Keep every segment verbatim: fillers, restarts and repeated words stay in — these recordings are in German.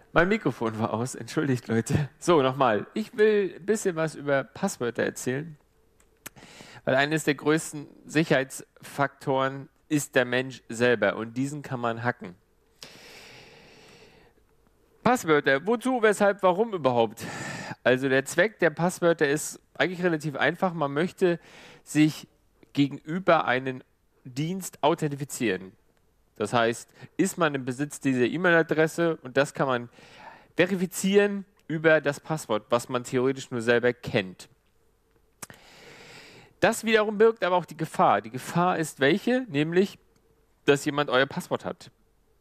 Mein Mikrofon war aus, entschuldigt Leute. So, nochmal. Ich will ein bisschen was über Passwörter erzählen, weil eines der größten Sicherheitsfaktoren ist der Mensch selber und diesen kann man hacken. Passwörter, wozu, weshalb, warum überhaupt? Also der Zweck der Passwörter ist eigentlich relativ einfach. Man möchte sich gegenüber einem Dienst authentifizieren. Das heißt, ist man im Besitz dieser E-Mail-Adresse und das kann man verifizieren über das Passwort, was man theoretisch nur selber kennt. Das wiederum birgt aber auch die Gefahr. Die Gefahr ist welche? Nämlich, dass jemand euer Passwort hat.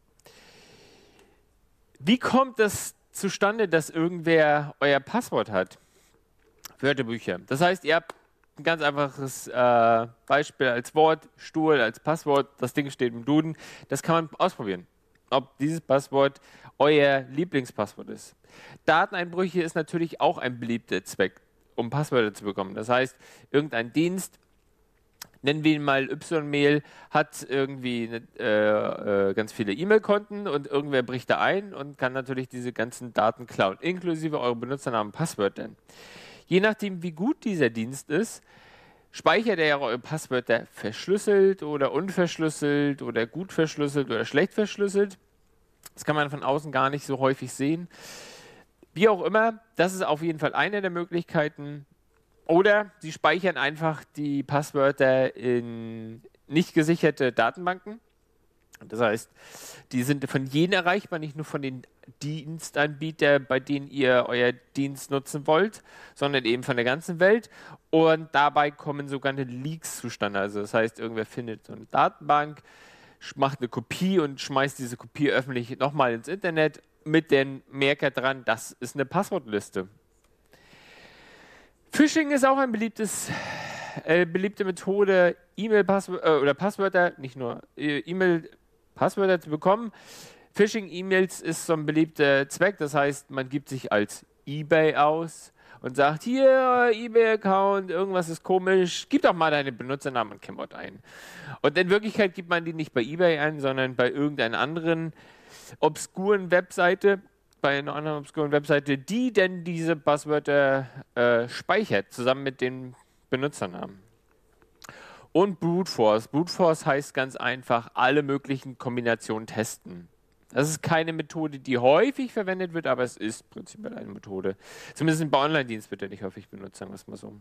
Wie kommt das zustande, dass irgendwer euer Passwort hat? Wörterbücher. Das heißt, ihr habt ein ganz einfaches äh, Beispiel als Wort, Stuhl als Passwort, das Ding steht im Duden. Das kann man ausprobieren, ob dieses Passwort euer Lieblingspasswort ist. Dateneinbrüche ist natürlich auch ein beliebter Zweck, um Passwörter zu bekommen. Das heißt, irgendein Dienst, nennen wir ihn mal Y-Mail, hat irgendwie äh, äh, ganz viele E-Mail-Konten und irgendwer bricht da ein und kann natürlich diese ganzen Daten klauen, inklusive eure Benutzernamen und Passwörter. Je nachdem, wie gut dieser Dienst ist, speichert er eure Passwörter verschlüsselt oder unverschlüsselt oder gut verschlüsselt oder schlecht verschlüsselt. Das kann man von außen gar nicht so häufig sehen. Wie auch immer, das ist auf jeden Fall eine der Möglichkeiten. Oder sie speichern einfach die Passwörter in nicht gesicherte Datenbanken. Das heißt, die sind von jedem erreichbar, nicht nur von den Dienstanbietern, bei denen ihr euer Dienst nutzen wollt, sondern eben von der ganzen Welt. Und dabei kommen sogenannte Leaks zustande. Also das heißt, irgendwer findet so eine Datenbank, macht eine Kopie und schmeißt diese Kopie öffentlich nochmal ins Internet mit dem Merker dran, das ist eine Passwortliste. Phishing ist auch eine beliebtes, äh, beliebte Methode, E-Mail-Passwörter äh, oder Passwörter, nicht nur äh, E-Mail-Passwörter zu bekommen. Phishing-E-Mails ist so ein beliebter Zweck, das heißt, man gibt sich als eBay aus und sagt, hier, eBay-Account, irgendwas ist komisch, gib doch mal deine Benutzernamen und Kennwort ein. Und in Wirklichkeit gibt man die nicht bei eBay ein, sondern bei irgendeiner anderen obskuren Webseite, bei einer anderen obskuren Webseite, die denn diese Passwörter äh, speichert, zusammen mit den Benutzernamen. Und Brute Force. Brute Force heißt ganz einfach, alle möglichen Kombinationen testen. Das ist keine Methode, die häufig verwendet wird, aber es ist prinzipiell eine Methode. Zumindest bei Online-Dienst wird er nicht häufig benutzt, sagen wir es mal so.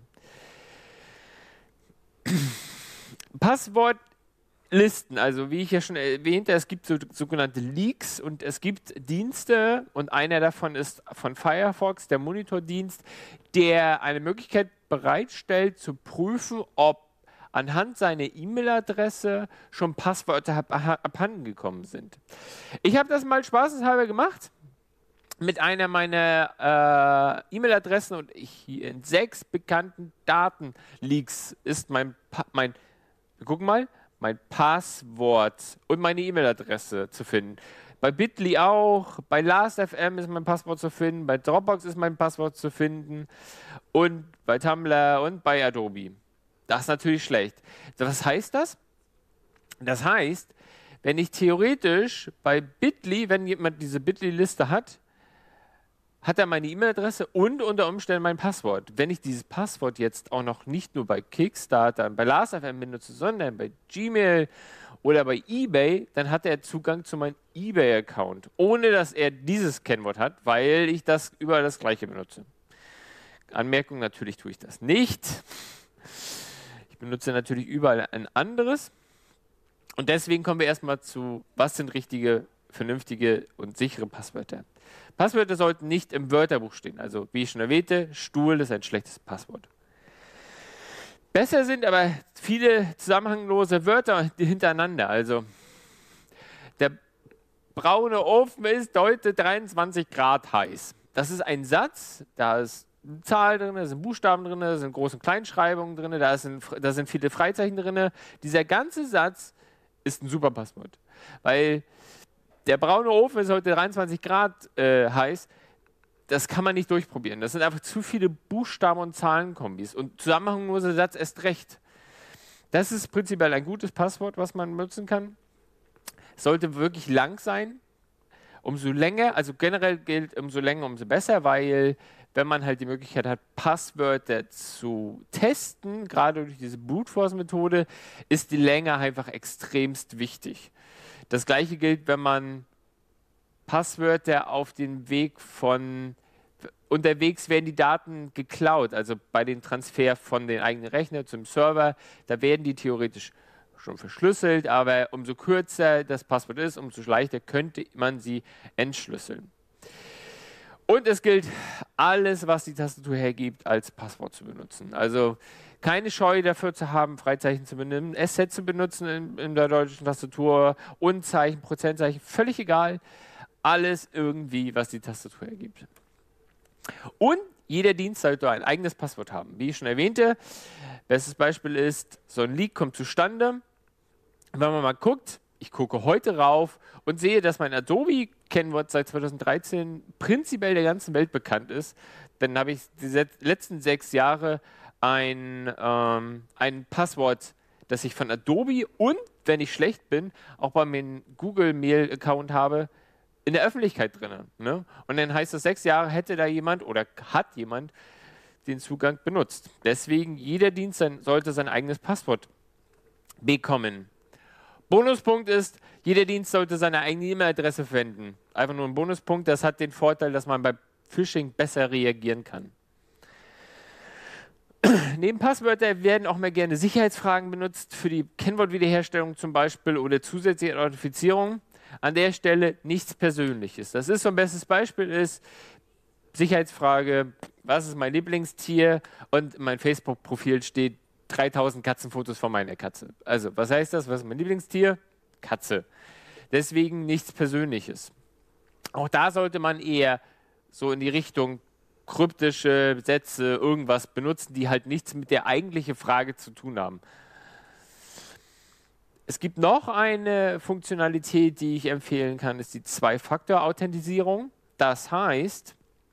Passwortlisten, also wie ich ja schon erwähnte, es gibt so, sogenannte Leaks und es gibt Dienste und einer davon ist von Firefox, der Monitordienst, der eine Möglichkeit bereitstellt, zu prüfen, ob anhand seiner E-Mail-Adresse schon Passwörter abhanden gekommen sind. Ich habe das mal spaßeshalber gemacht mit einer meiner äh, E-Mail-Adressen und ich, in sechs bekannten Datenleaks ist mein, pa mein, wir gucken mal, mein Passwort und meine E-Mail-Adresse zu finden. Bei Bitly auch, bei Last Punkt F M ist mein Passwort zu finden, bei Dropbox ist mein Passwort zu finden und bei Tumblr und bei Adobe. Das ist natürlich schlecht. Was heißt das? Das heißt, wenn ich theoretisch bei Bitly, wenn jemand diese Bitly-Liste hat, hat er meine E-Mail-Adresse und unter Umständen mein Passwort. Wenn ich dieses Passwort jetzt auch noch nicht nur bei Kickstarter, bei Last Punkt F M benutze, sondern bei Gmail oder bei eBay, dann hat er Zugang zu meinem eBay-Account, ohne dass er dieses Kennwort hat, weil ich das überall das gleiche benutze. Anmerkung, natürlich tue ich das nicht. Ich benutze natürlich überall ein anderes. Und deswegen kommen wir erstmal zu, was sind richtige, vernünftige und sichere Passwörter. Passwörter sollten nicht im Wörterbuch stehen. Also wie ich schon erwähnte, Stuhl ist ein schlechtes Passwort. Besser sind aber viele zusammenhanglose Wörter hintereinander. Also der braune Ofen ist heute dreiundzwanzig Grad heiß. Das ist ein Satz, da ist eine Zahl drin, da sind Buchstaben drin, da sind Groß- und Kleinschreibungen drin, da sind, da sind viele Freizeichen drin. Dieser ganze Satz ist ein super Passwort, weil der braune Ofen ist heute dreiundzwanzig Grad äh, heiß. Das kann man nicht durchprobieren. Das sind einfach zu viele Buchstaben- und Zahlenkombis. Und zusammenhangloser Satz erst recht. Das ist prinzipiell ein gutes Passwort, was man nutzen kann. Es sollte wirklich lang sein umso länger, also generell gilt, umso länger, umso besser, weil wenn man halt die Möglichkeit hat, Passwörter zu testen, gerade durch diese Brute Force Methode, ist die Länge einfach extremst wichtig. Das gleiche gilt, wenn man Passwörter auf den Weg von, unterwegs werden die Daten geklaut, also bei dem Transfer von den eigenen Rechner zum Server, da werden die theoretisch schon verschlüsselt, aber umso kürzer das Passwort ist, umso leichter könnte man sie entschlüsseln. Und es gilt, alles, was die Tastatur hergibt, als Passwort zu benutzen. Also keine Scheu dafür zu haben, Freizeichen zu benennen, S Z zu benutzen in, in der deutschen Tastatur, Unzeichen, Prozentzeichen, völlig egal. Alles irgendwie, was die Tastatur hergibt. Und jeder Dienst sollte ein eigenes Passwort haben. Wie ich schon erwähnte, bestes Beispiel ist, so ein Leak kommt zustande. Wenn man mal guckt, ich gucke heute rauf und sehe, dass mein Adobe-Kennwort seit zweitausenddreizehn prinzipiell der ganzen Welt bekannt ist. Dann habe ich die letzten sechs Jahre ein, ähm, ein Passwort, das ich von Adobe und, wenn ich schlecht bin, auch bei meinem Google-Mail-Account habe, in der Öffentlichkeit drin. Ne? Und dann heißt das, sechs Jahre hätte da jemand oder hat jemand den Zugang benutzt. Deswegen, jeder Dienst sein, sollte sein eigenes Passwort bekommen. Bonuspunkt ist, jeder Dienst sollte seine eigene E-Mail-Adresse verwenden. Einfach nur ein Bonuspunkt, das hat den Vorteil, dass man bei Phishing besser reagieren kann. Neben Passwörter werden auch mal gerne Sicherheitsfragen benutzt, für die Kennwortwiederherstellung zum Beispiel oder zusätzliche Authentifizierung. An der Stelle nichts Persönliches. Das ist so ein bestes Beispiel ist, Sicherheitsfrage, was ist mein Lieblingstier? Und in meinem Facebook-Profil steht dreitausend Katzenfotos von meiner Katze. Also, was heißt das? Was ist mein Lieblingstier? Katze. Deswegen nichts Persönliches. Auch da sollte man eher so in die Richtung kryptische Sätze, irgendwas benutzen, die halt nichts mit der eigentlichen Frage zu tun haben. Es gibt noch eine Funktionalität, die ich empfehlen kann, ist die Zwei-Faktor-Authentisierung. Das heißt,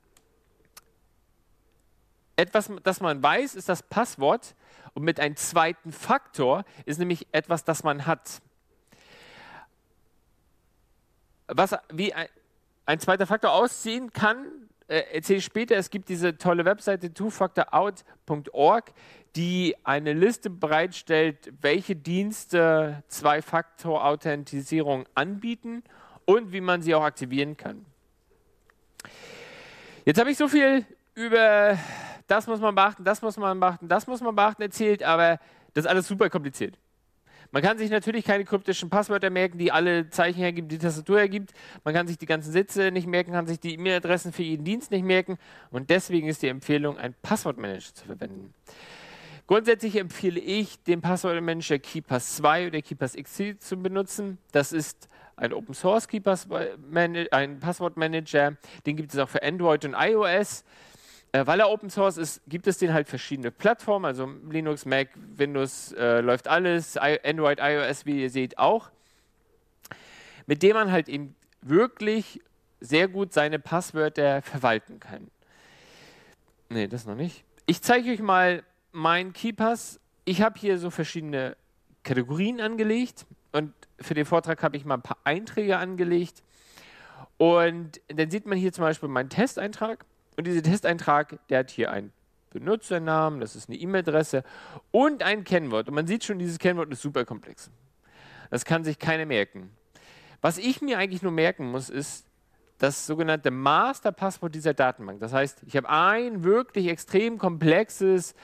etwas, das man weiß, ist das Passwort und mit einem zweiten Faktor ist nämlich etwas, das man hat. Was, wie ein, ein zweiter Faktor aussehen kann, äh, erzähle ich später. Es gibt diese tolle Webseite two factor out punkt org, die eine Liste bereitstellt, welche Dienste Zwei-Faktor-Authentisierung anbieten und wie man sie auch aktivieren kann. Jetzt habe ich so viel über das muss man beachten, das muss man beachten, das muss man beachten erzählt, aber das ist alles super kompliziert. Man kann sich natürlich keine kryptischen Passwörter merken, die alle Zeichen hergibt, die Tastatur hergibt. Man kann sich die ganzen Sätze nicht merken, kann sich die E-Mail-Adressen für jeden Dienst nicht merken. Und deswegen ist die Empfehlung, einen Passwortmanager zu verwenden. Grundsätzlich empfehle ich, den Passwortmanager KeePass zwei oder KeePass X C zu benutzen. Das ist ein Open Source KeePass, ein Passwortmanager. Den gibt es auch für Android und iOS. Äh, weil er Open Source ist, gibt es den halt verschiedene Plattformen, also Linux, Mac, Windows, äh, läuft alles, I Android, iOS, wie ihr seht, auch. Mit dem man halt eben wirklich sehr gut seine Passwörter verwalten kann. Ne, das noch nicht. Ich zeige euch mal meinen KeePass. Ich habe hier so verschiedene Kategorien angelegt und für den Vortrag habe ich mal ein paar Einträge angelegt. Und dann sieht man hier zum Beispiel meinen Testeintrag. Und dieser Testeintrag, der hat hier einen Benutzernamen, das ist eine E-Mail-Adresse und ein Kennwort. Und man sieht schon, dieses Kennwort ist super komplex. Das kann sich keiner merken. Was ich mir eigentlich nur merken muss, ist das sogenannte Masterpasswort dieser Datenbank. Das heißt, ich habe ein wirklich extrem komplexes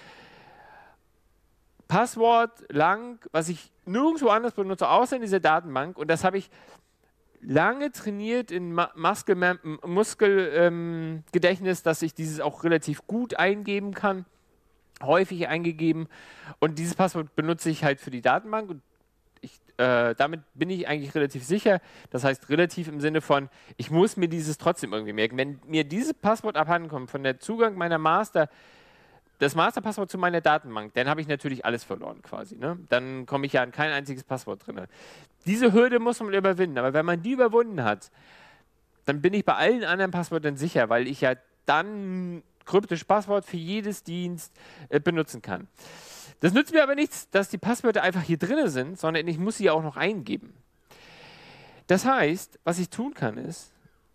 Passwort lang, was ich nirgendwo anders benutze, außer in dieser Datenbank. Und das habe ich lange trainiert in Muskelgedächtnis, Muskel, ähm, dass ich dieses auch relativ gut eingeben kann, häufig eingegeben. Und dieses Passwort benutze ich halt für die Datenbank. Und ich, äh, damit bin ich eigentlich relativ sicher. Das heißt relativ im Sinne von, ich muss mir dieses trotzdem irgendwie merken. Wenn mir dieses Passwort abhanden kommt von der Zugang meiner Master, das Masterpasswort zu meiner Datenbank, dann habe ich natürlich alles verloren quasi. Ne? Dann komme ich ja an kein einziges Passwort drin. Diese Hürde muss man überwinden, aber wenn man die überwunden hat, dann bin ich bei allen anderen Passwörtern sicher, weil ich ja dann kryptisches Passwort für jedes Dienst äh, benutzen kann. Das nützt mir aber nichts, dass die Passwörter einfach hier drin sind, sondern ich muss sie auch noch eingeben. Das heißt, was ich tun kann ist,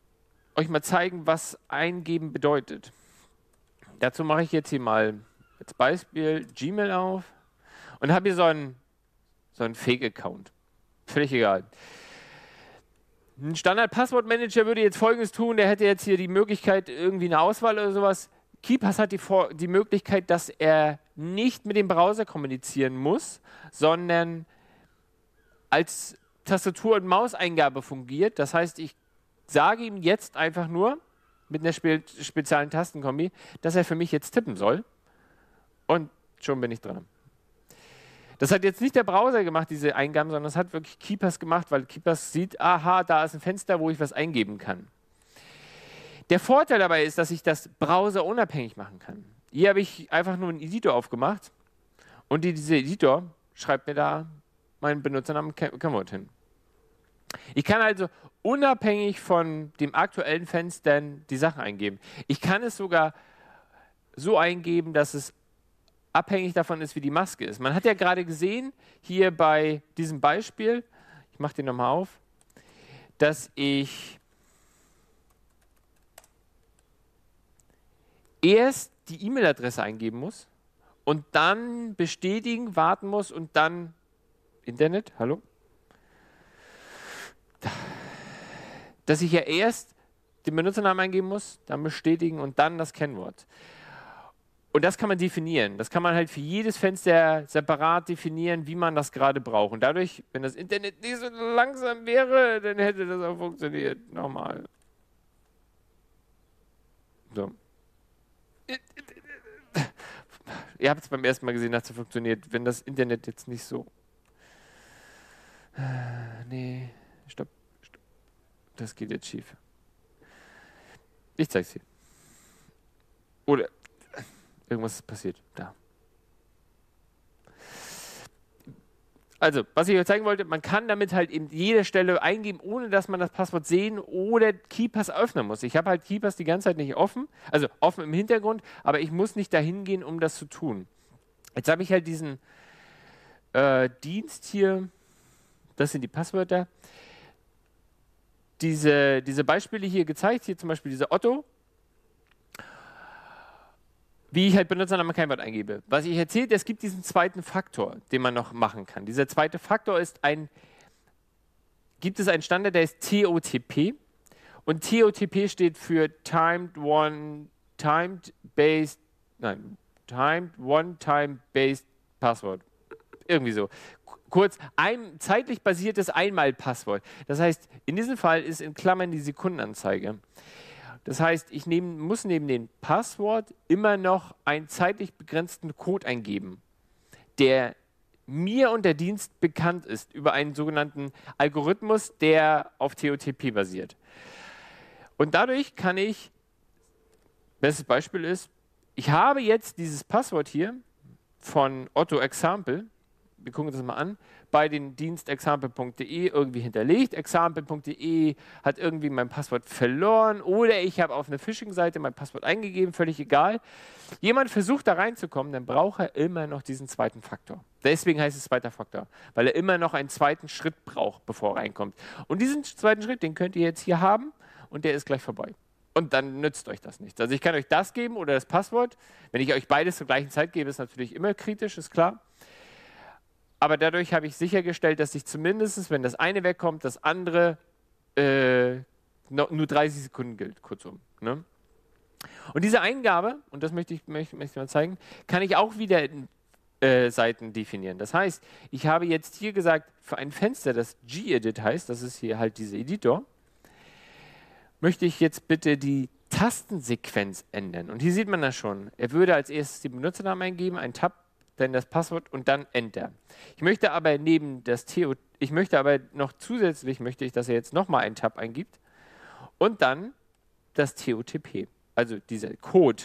euch mal zeigen, was eingeben bedeutet. Dazu mache ich jetzt hier mal als Beispiel Gmail auf und habe hier so einen, so einen Fake-Account. Völlig egal. Ein Standard-Passwortmanager würde jetzt Folgendes tun, der hätte jetzt hier die Möglichkeit, irgendwie eine Auswahl oder sowas. KeePass hat die, Vor die Möglichkeit, dass er nicht mit dem Browser kommunizieren muss, sondern als Tastatur- und Mauseingabe fungiert. Das heißt, ich sage ihm jetzt einfach nur mit einer spe speziellen Tastenkombi, dass er für mich jetzt tippen soll. Und schon bin ich dran. Das hat jetzt nicht der Browser gemacht, diese Eingaben, sondern das hat wirklich KeePass gemacht, weil KeePass sieht, aha, da ist ein Fenster, wo ich was eingeben kann. Der Vorteil dabei ist, dass ich das browserunabhängig machen kann. Hier habe ich einfach nur einen Editor aufgemacht und die, dieser Editor schreibt mir da meinen Benutzernamen Kamot hin. Ich kann also unabhängig von dem aktuellen Fenster die Sachen eingeben. Ich kann es sogar so eingeben, dass es abhängig davon ist, wie die Maske ist. Man hat ja gerade gesehen, hier bei diesem Beispiel, ich mache den nochmal auf, dass ich erst die E-Mail-Adresse eingeben muss und dann bestätigen, warten muss und dann Internet, hallo? Dass ich ja erst den Benutzernamen eingeben muss, dann bestätigen und dann das Kennwort. Und das kann man definieren. Das kann man halt für jedes Fenster separat definieren, wie man das gerade braucht. Und dadurch, wenn das Internet nicht so langsam wäre, dann hätte das auch funktioniert. Nochmal. So. Ihr habt es beim ersten Mal gesehen, dass es funktioniert. Wenn das Internet jetzt nicht so... Nee, stopp, stopp. Das geht jetzt schief. Ich zeig's dir. Oder... Irgendwas ist passiert. Da. Also, was ich euch zeigen wollte, man kann damit halt eben jede Stelle eingeben, ohne dass man das Passwort sehen oder KeePass öffnen muss. Ich habe halt KeePass die ganze Zeit nicht offen, also offen im Hintergrund, aber ich muss nicht dahin gehen, um das zu tun. Jetzt habe ich halt diesen äh, Dienst hier, das sind die Passwörter, diese, diese Beispiele hier gezeigt, hier zum Beispiel dieser Otto, wie ich halt Benutzernamen Kennwort eingebe. Was ich erzählt, es gibt diesen zweiten Faktor, den man noch machen kann. Dieser zweite Faktor ist ein, gibt es einen Standard, der ist T O T P. Und T O T P steht für Timed One, Timed Based, nein, Timed One Time Based Password. Irgendwie so. Kurz, ein zeitlich basiertes Einmal-Passwort. Das heißt, in diesem Fall ist in Klammern die Sekundenanzeige. Das heißt, ich nehm, muss neben dem Passwort immer noch einen zeitlich begrenzten Code eingeben, der mir und der Dienst bekannt ist, über einen sogenannten Algorithmus, der auf T O T P basiert. Und dadurch kann ich, bestes Beispiel ist, ich habe jetzt dieses Passwort hier von Otto Example, wir gucken uns das mal an, bei den Dienst example punkt de irgendwie hinterlegt. example punkt de hat irgendwie mein Passwort verloren oder ich habe auf einer Phishing-Seite mein Passwort eingegeben, völlig egal. Jemand versucht da reinzukommen, dann braucht er immer noch diesen zweiten Faktor. Deswegen heißt es zweiter Faktor, weil er immer noch einen zweiten Schritt braucht, bevor er reinkommt. Und diesen zweiten Schritt, den könnt ihr jetzt hier haben und der ist gleich vorbei. Und dann nützt euch das nichts. Also ich kann euch das geben oder das Passwort. Wenn ich euch beides zur gleichen Zeit gebe, ist natürlich immer kritisch, ist klar. Aber dadurch habe ich sichergestellt, dass ich zumindest, wenn das eine wegkommt, das andere äh, no, nur dreißig Sekunden gilt, kurzum. Ne? Und diese Eingabe, und das möchte ich, möchte, möchte ich mal zeigen, kann ich auch wieder in äh, Seiten definieren. Das heißt, ich habe jetzt hier gesagt, für ein Fenster, das gedit heißt, das ist hier halt dieser Editor, möchte ich jetzt bitte die Tastensequenz ändern. Und hier sieht man das schon. Er würde als erstes den Benutzernamen eingeben, ein Tab, dann das Passwort und dann Enter. Ich möchte aber neben das T O, ich möchte aber noch zusätzlich, möchte ich, dass er jetzt nochmal einen Tab eingibt und dann das T O T P, also dieser Code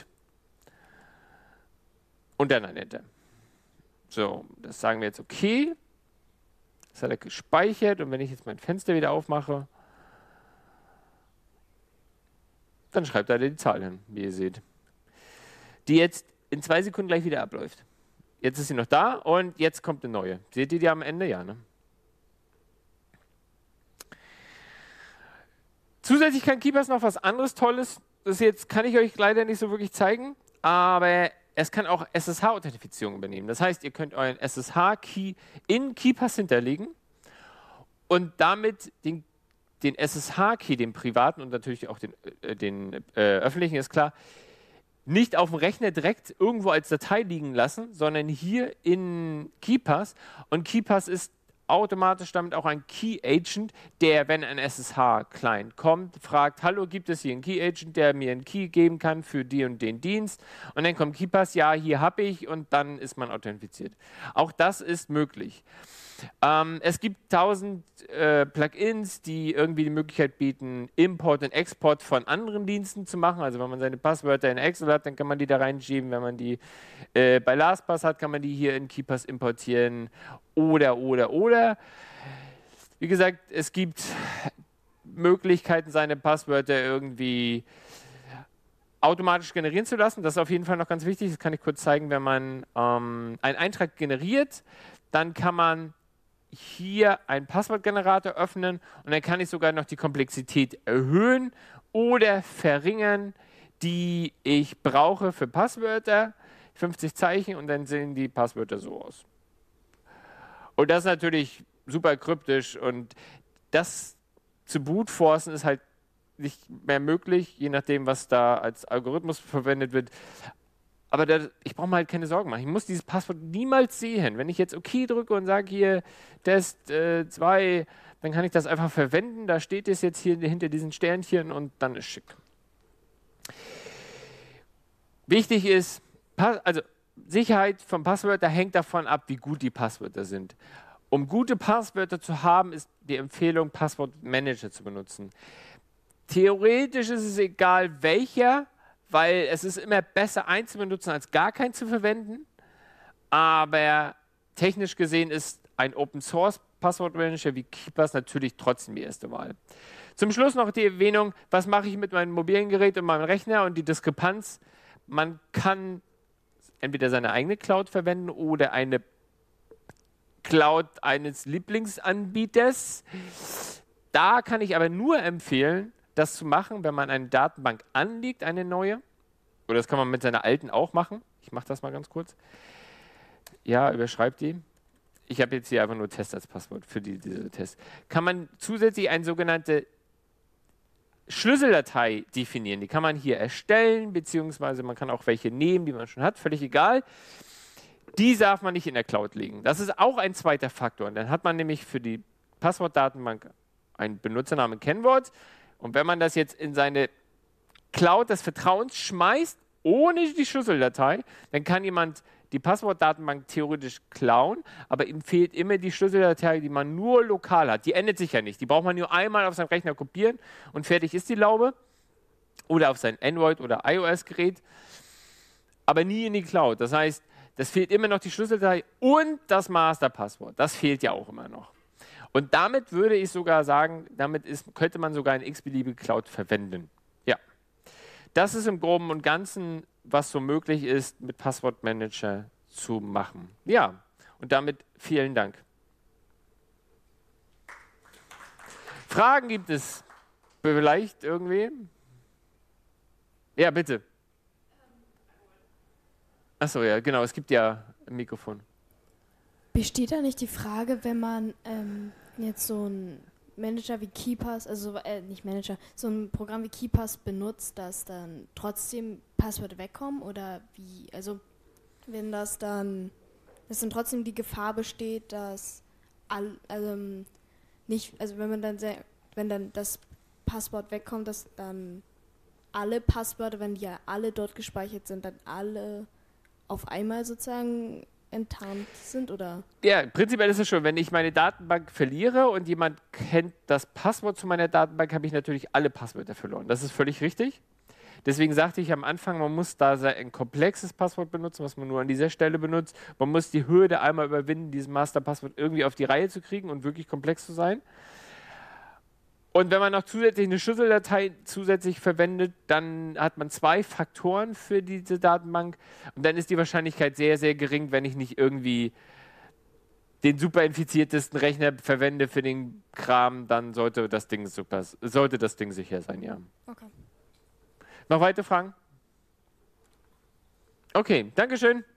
und dann ein Enter. So, das sagen wir jetzt okay. Das hat er gespeichert und wenn ich jetzt mein Fenster wieder aufmache, dann schreibt er die Zahl hin, wie ihr seht, die jetzt in zwei Sekunden gleich wieder abläuft. Jetzt ist sie noch da und jetzt kommt eine neue. Seht ihr die am Ende? Ja, ne? Zusätzlich kann KeePass noch was anderes Tolles. Das jetzt kann ich euch leider nicht so wirklich zeigen, aber es kann auch S S H-Authentifizierung übernehmen. Das heißt, ihr könnt euren S S H-Key in KeePass hinterlegen und damit den, den S S H-Key, den privaten und natürlich auch den, äh, den äh, öffentlichen, ist klar, nicht auf dem Rechner direkt irgendwo als Datei liegen lassen, sondern hier in KeePass. Und KeePass ist automatisch damit auch ein Key Agent, der, wenn ein S S H-Client kommt, fragt, hallo, gibt es hier einen Key Agent, der mir einen Key geben kann für die und den Dienst? Und dann kommt KeePass, ja, hier habe ich, und dann ist man authentifiziert. Auch das ist möglich. Ähm, es gibt tausend äh, Plugins, die irgendwie die Möglichkeit bieten, Import und Export von anderen Diensten zu machen. Also wenn man seine Passwörter in Excel hat, dann kann man die da reinschieben. Wenn man die äh, bei LastPass hat, kann man die hier in KeePass importieren. Oder, oder, oder. Wie gesagt, es gibt Möglichkeiten, seine Passwörter irgendwie automatisch generieren zu lassen. Das ist auf jeden Fall noch ganz wichtig. Das kann ich kurz zeigen. Wenn man ähm, einen Eintrag generiert, dann kann man hier einen Passwortgenerator öffnen und dann kann ich sogar noch die Komplexität erhöhen oder verringern, die ich brauche für Passwörter, fünfzig Zeichen, und dann sehen die Passwörter so aus. Und das ist natürlich super kryptisch, und das zu brute-forcen ist halt nicht mehr möglich, je nachdem, was da als Algorithmus verwendet wird. Aber das, ich brauche mir halt keine Sorgen machen. Ich muss dieses Passwort niemals sehen. Wenn ich jetzt OK drücke und sage hier Test zwei, äh, dann kann ich das einfach verwenden. Da steht es jetzt hier hinter diesen Sternchen und dann ist schick. Wichtig ist, also Sicherheit von Passwörtern hängt davon ab, wie gut die Passwörter sind. Um gute Passwörter zu haben, ist die Empfehlung, Passwortmanager zu benutzen. Theoretisch ist es egal, welcher, weil es ist immer besser, einen zu benutzen, als gar keinen zu verwenden. Aber technisch gesehen ist ein Open-Source-Passwortmanager wie KeePass natürlich trotzdem die erste Wahl. Zum Schluss noch die Erwähnung, was mache ich mit meinem mobilen Gerät und meinem Rechner, und die Diskrepanz. Man kann entweder seine eigene Cloud verwenden oder eine Cloud eines Lieblingsanbieters. Da kann ich aber nur empfehlen, das zu machen, wenn man eine Datenbank anlegt, eine neue. Oder das kann man mit seiner alten auch machen. Ich mache das mal ganz kurz. Ja, überschreibt die. Ich habe jetzt hier einfach nur Test als Passwort für die, diese Tests. Kann man zusätzlich eine sogenannte Schlüsseldatei definieren. Die kann man hier erstellen, beziehungsweise man kann auch welche nehmen, die man schon hat, völlig egal. Die darf man nicht in der Cloud legen. Das ist auch ein zweiter Faktor. Und dann hat man nämlich für die Passwortdatenbank einen Benutzernamen, Kennwort. Und wenn man das jetzt in seine Cloud des Vertrauens schmeißt, ohne die Schlüsseldatei, dann kann jemand die Passwortdatenbank theoretisch klauen, aber ihm fehlt immer die Schlüsseldatei, die man nur lokal hat. Die ändert sich ja nicht. Die braucht man nur einmal auf seinem Rechner kopieren und fertig ist die Laube. Oder auf sein Android- oder iOS-Gerät, aber nie in die Cloud. Das heißt, das fehlt immer noch die Schlüsseldatei und das Masterpasswort. Das fehlt ja auch immer noch. Und damit würde ich sogar sagen, damit ist, könnte man sogar eine x-beliebige Cloud verwenden. Ja, das ist im Groben und Ganzen, was so möglich ist, mit Passwortmanager zu machen. Ja, und damit vielen Dank. Fragen gibt es vielleicht irgendwie? Ja, bitte. Achso, ja, genau, es gibt ja ein Mikrofon. Besteht da nicht die Frage, wenn man ähm, jetzt so ein Manager wie KeePass, also äh, nicht Manager, so ein Programm wie KeePass benutzt, dass dann trotzdem Passwörter wegkommen, oder wie, also wenn das dann, dass dann trotzdem die Gefahr besteht, dass all, also nicht, also wenn man dann sehr, wenn dann das Passwort wegkommt, dass dann alle Passwörter, wenn die ja alle dort gespeichert sind, dann alle auf einmal sozusagen enttarnt sind, oder? Ja, prinzipiell ist es schon, wenn ich meine Datenbank verliere und jemand kennt das Passwort zu meiner Datenbank, habe ich natürlich alle Passwörter verloren. Das ist völlig richtig. Deswegen sagte ich am Anfang, man muss da ein komplexes Passwort benutzen, was man nur an dieser Stelle benutzt. Man muss die Hürde einmal überwinden, dieses Masterpasswort irgendwie auf die Reihe zu kriegen und wirklich komplex zu sein. Und wenn man noch zusätzlich eine Schlüsseldatei zusätzlich verwendet, dann hat man zwei Faktoren für diese Datenbank. Und dann ist die Wahrscheinlichkeit sehr, sehr gering, wenn ich nicht irgendwie den super infiziertesten Rechner verwende für den Kram, dann sollte das Ding super, sollte das Ding sicher sein, ja. Okay. Noch weitere Fragen? Okay, Dankeschön.